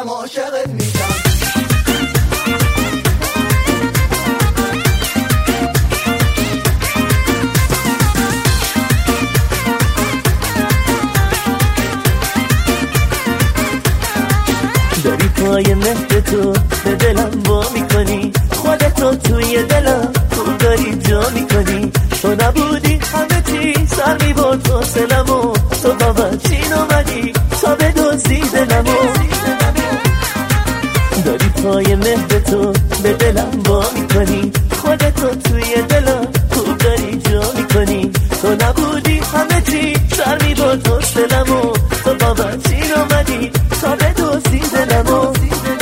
عاشقت میشم. داری پای مهر تو به دلم وا میکنی، خودتو توی دلم خوب داری جا میکنی. تو نبودی همه چی سر میبرد حوصلمو، تو بابا چین اومدی تا بدزدی دلمو. داری پای مهر تو به دلم وا میکنی، خودتو توی دلم خوب داری جا میکنی. تو نبودی همه چی سر میبرد حوصلمو، تو بابا چین اومدی تا بدزدی دلمو.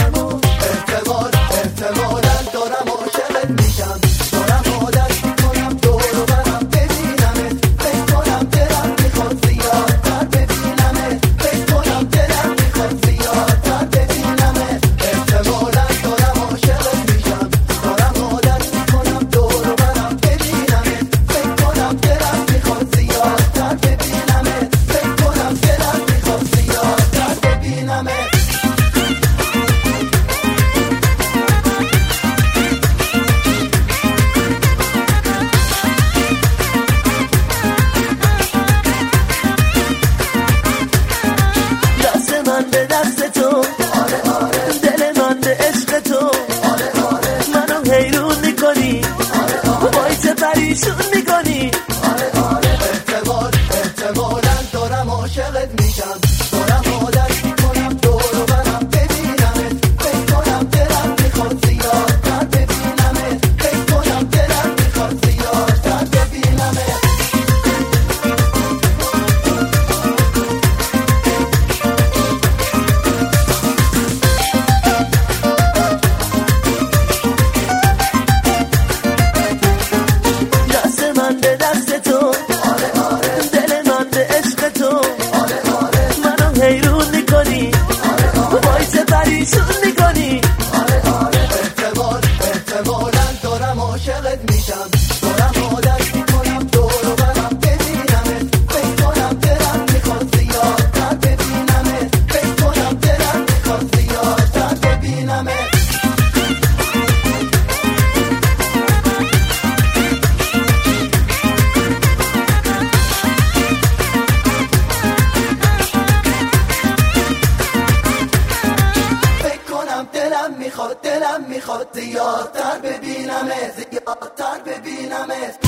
احتمالاً دارم عاشقت میشم، دارم عادت میکنم دور و برم ببینمت، فکر کنم دلم میخواد زیادتر ببینمت، فکر کنم دلم میخواد زیادتر ببینمت. احتمالاً دارم عاشقت میشم، دارم عادت میکنم دور و برم ببینمت، فکر کنم دلم میخواد زیادتر ببینمت، فکر کنم دلم میخواد زیادتر ببینمت. به دست تو دل من به عشق تو منو حیرون میکنی، وای چه پریشون میکنی. احتمالاً دارم عاشقت میشم، دارم عادت میکنم دور و برم ببینمت، فکر کنم دلم میخواد زیادتر ببینمت، فکر کنم دلم میخواد زیادتر ببینمت. به دست تو دل من به عشق تو منو حیرون میکنی، وای چه پریشون میکنی. احتمالاً دارم عاشقت میشم، دارم عادت میکنم دور و برم ببینمت، فکر کنم دلم میخواد زیادتر ببینمت، فکر کنم دلم میخواد زیادتر ببینمت. دلم میخواد زیادتر ببینمت، زیادتر ببینمت.